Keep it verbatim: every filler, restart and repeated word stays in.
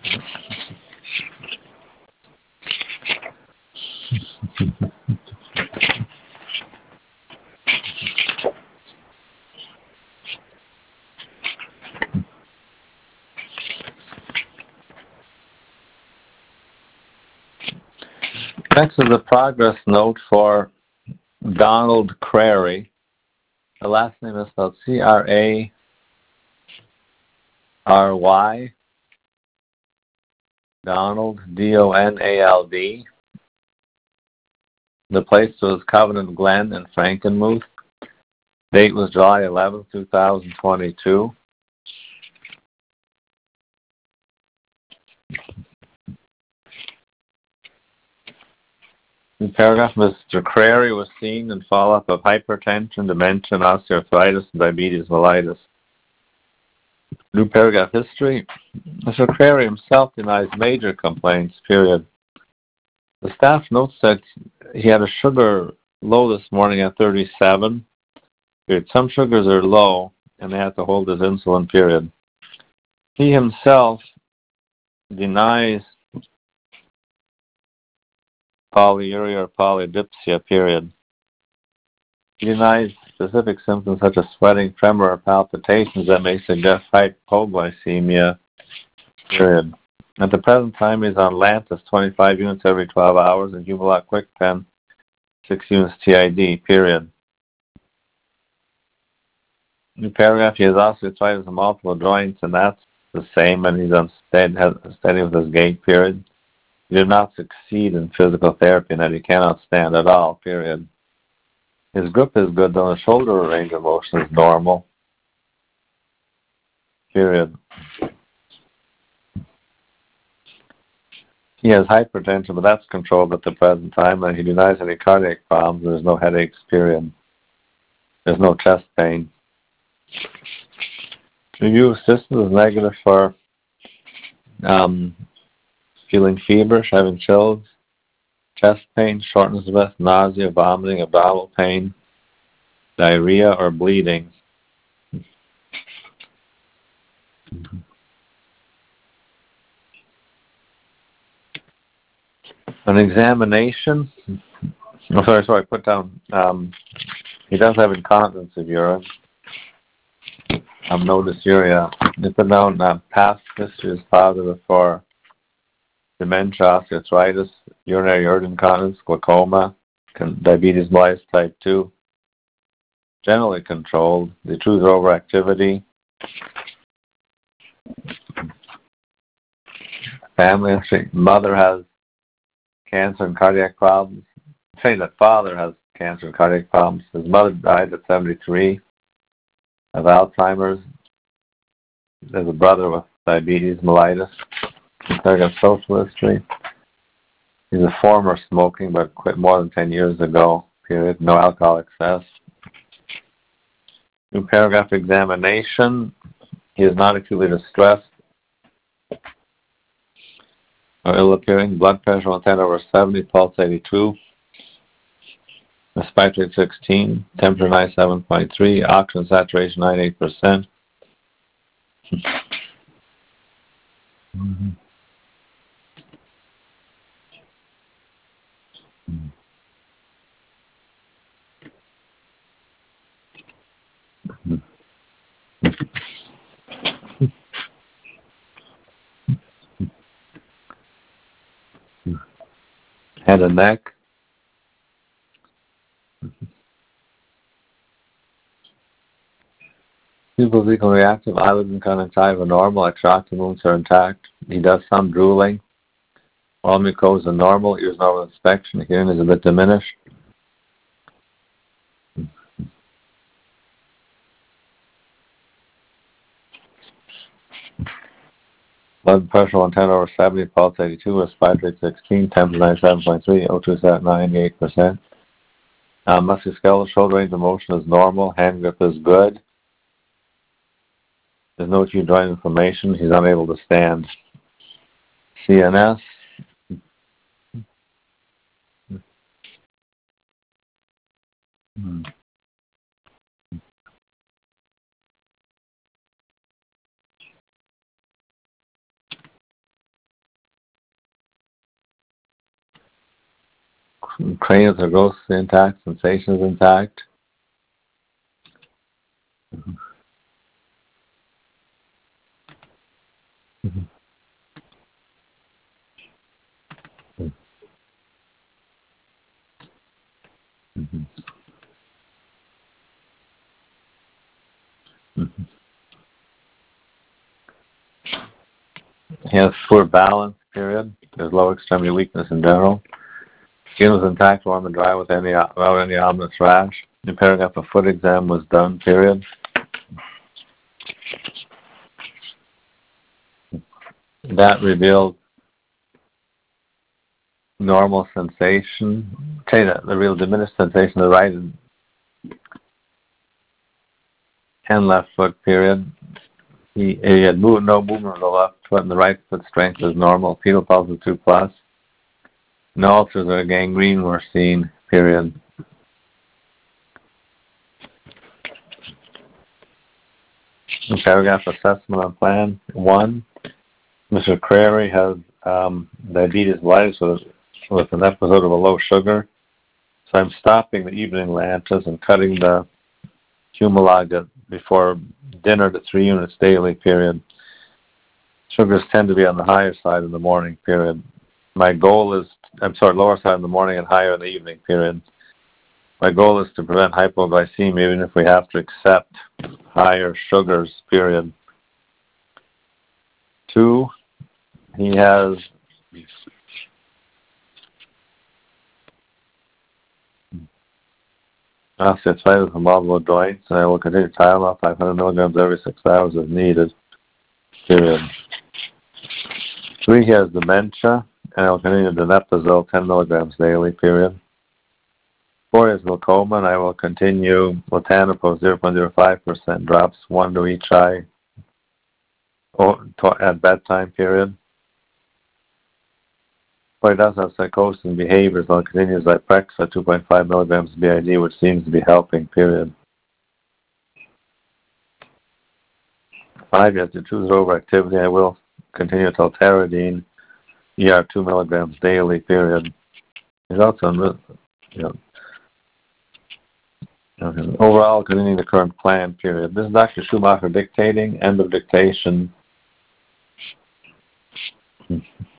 Next is a progress note for Donald Crary. The last name is spelled C R A R Y. Donald, D O N A L D. The place was Covenant Glen in Frankenmuth. Date was July eleventh, two thousand twenty-two. In paragraph, Mister Crary was seen in follow-up of hypertension, dementia, osteoarthritis, and diabetes mellitus. New paragraph history. Mister Crary himself denies major complaints, period. The staff notes that he had a sugar low this morning at thirty-seven. Period. Some sugars are low, and they have to hold his insulin, period. He himself denies polyuria or polydipsia, period. He denies specific symptoms such as sweating, tremor, or palpitations that may suggest hypoglycemia, period. At the present time, he's on Lantus, twenty-five units every twelve hours, and Humalog QuickPen, six units T I D, period. New paragraph, he has osteoarthritis in multiple joints, and that's the same, and he's unsteady, steady with his gait, period. He did not succeed in physical therapy, and that he cannot stand at all, period. His grip is good, though his shoulder range of motion is normal, period. He has hypertension, but that's controlled at the present time, and he denies any cardiac problems. There's no headaches, period. There's no chest pain. Review assistance is negative for um, feeling feverish, having chills, chest pain, shortness of breath, nausea, vomiting, abdominal pain, diarrhea, or bleeding. An examination. Oh, sorry, sorry. Put down. Um, he does have incontinence of urine. Um, no dysuria. They put down uh, past history is positive for dementia, osteoarthritis, urinary urge incontinence, glaucoma, con- diabetes mellitus type two. Generally controlled. The truth or overactivity. Family history. Mother has cancer and cardiac problems. I'm saying that father has cancer and cardiac problems. His mother died at seventy-three of Alzheimer's. There's a brother with diabetes mellitus. He's got social history. He's a former smoking, but quit more than ten years ago. Period. No alcohol excess. New paragraph examination. He is not acutely distressed or ill appearing. Blood pressure one ten over seventy, pulse eighty-two. Respiratory rate sixteen, temperature ninety-seven point three, oxygen saturation ninety-eight percent. Mm-hmm. Head and neck. People become reactive, eyelids and conjunctiva are normal, extractive wounds are intact. He does some drooling. All mucosa normal, ears normal inspection, hearing is a bit diminished. Blood pressure one ten over seventy, pulse eighty-two, respiratory rate sixteen, temperature ninety-seven point three, O two at ninety-eight percent. Uh, musculoskeletal shoulder range of motion is normal, hand grip is good. There's no acute joint inflammation, he's unable to stand. C N S. Hmm. Cranials are grossly intact, sensations intact. Mm-hmm. Mm-hmm. Mm-hmm. Mm-hmm. He has poor balance, period. There's low extremity weakness in general. Skin was intact, warm and dry with any, without any ominous rash. In paragraph, a foot exam was done, period. That revealed normal sensation. Say that the real diminished sensation of the right and left foot, period. He, he had moved, no movement of the left foot, and the right foot strength was normal. Fetal pulse was two plus. No ulcers or gangrene were seen, period. In paragraph, assessment on plan one. Mister Crary has um, diabetes mellitus with, with an episode of a low sugar. So I'm stopping the evening Lantus and cutting the Humalog before dinner to three units daily, period. Sugars tend to be on the higher side in the morning, period. My goal is, I'm sorry, lower side in the morning and higher in the evening, period. My goal is to prevent hypoglycemia even if we have to accept higher sugars, period. Two, he has osteoarthritis of multiple joints, and I will continue Tylenol five hundred milligrams every six hours if needed, period. Three, he has dementia, and I will continue donepezil ten milligrams daily, period. Four, he has glaucoma, and I will continue latanoprost zero point zero five percent drops, one to each eye at bedtime, period. Four, he does have psychosis and behaviors, and continues Zyprexa two point five milligrams B I D, which seems to be helping, period. Five, he has diffuse overactivity. I will continue telteridine, E R two milligrams daily, period. He's also, you know, okay. Overall, continuing the current plan, period. This is Doctor Schumacher dictating, end of dictation.